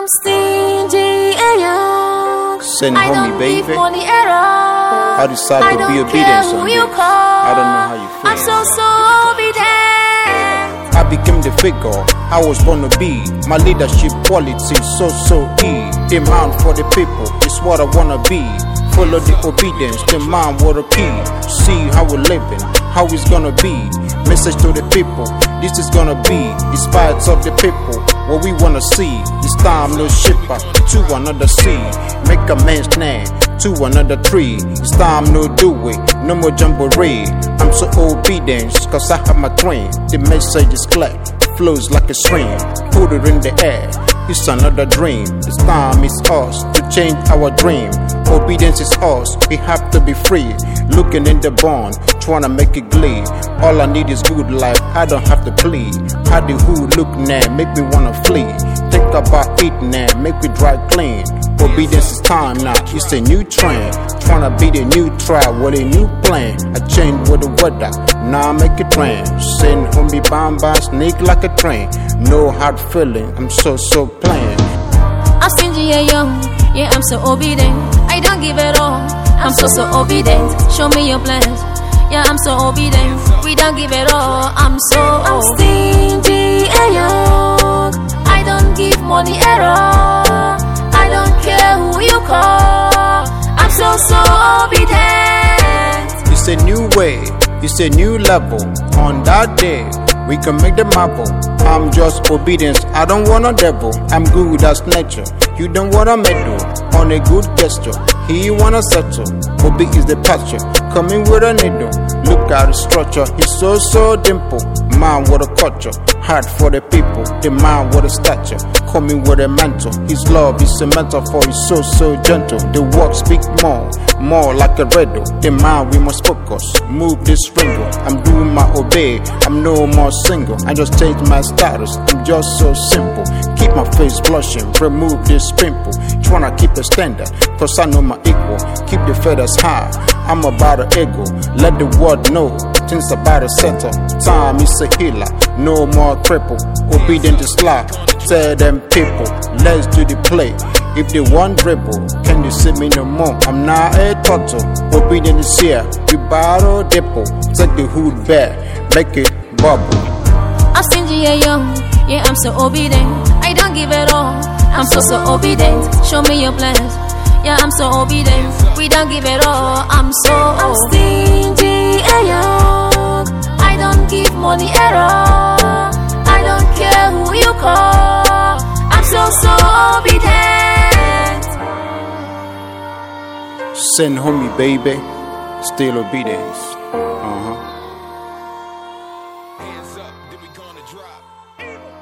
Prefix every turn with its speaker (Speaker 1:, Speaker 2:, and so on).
Speaker 1: I'm stingy and young.
Speaker 2: Send homie, baby.
Speaker 1: I
Speaker 2: decide to be obedient on this. I don't know how you feel.
Speaker 1: I'm so obedient.
Speaker 2: I became the figure I was born to be. My leadership quality so E. Demand for the people is what I wanna be. Follow the obedience, demand what a key. See how we're living, how it's gonna be. Message to the people, this is gonna be. Inspired of the people, what we wanna see. This time no shipper to another sea. Make a man's name to another tree. It's time no do it, no more jamboree. I'm so obedient, cause I have my train. The message is clear, flows like a stream. Put it in the air, it's another dream. This time is us to change our dream. Obedience is us, we have to be free. Looking in the bond, trying to make it glee. All I need is good life, I don't have to plead. How the hood look now, make me wanna flee. Think about it now, make me dry clean. Obedience is time now, it's a new trend. Tryna be the new tribe with a new plan. I change with the weather, now I make it rain. Send homie bamba, sneak like a train. No hard feeling, I'm so plain.
Speaker 1: I'm stingy and young, yeah I'm so obedient. I don't give it all, I'm so obedient. Show me your plans, yeah I'm so obedient. We don't give it all, I'm stingy and young. I don't give money at all. I don't care who you call. I'm so obedient.
Speaker 2: It's a new way, it's a new level. On that day, we can make the marble. I'm just obedience, I don't want a devil. I'm good as nature, you don't want a medal. On a good gesture, he wanna settle. Obi is the pasture, coming with a needle. Look at the structure, he's so dimple. Man with a culture, heart for the people. The man with a stature, coming with a mantle. His love is a metaphor, he's so gentle. The words speak more like a riddle. The man we must focus, move this wrinkle. I'm doing my obey, I'm no more single. I just changed my status, I'm just so simple. Keep my face blushing, remove this pimple. Tryna keep the standard, cause I know my equal. Keep the feathers high, I'm about to ego. Let the world know, things about to settle. Time is a healer, no more cripple. Obedient is life, tell them people, let's do the play. If they want dribble, can you see me no more? I'm not a turtle, obedient is here. We battle depot, take the hood back, make it bubble.
Speaker 1: I'm stingy and young, yeah I'm so obedient. I don't give it all, I'm so obedient. Show me your plans, yeah I'm so obedient. We don't give it all, I'm stingy and young. I don't give money at all. I don't care who you call. I'm so obedient.
Speaker 2: Send homie, baby, still obedience.
Speaker 3: Hands up, then we gonna drop.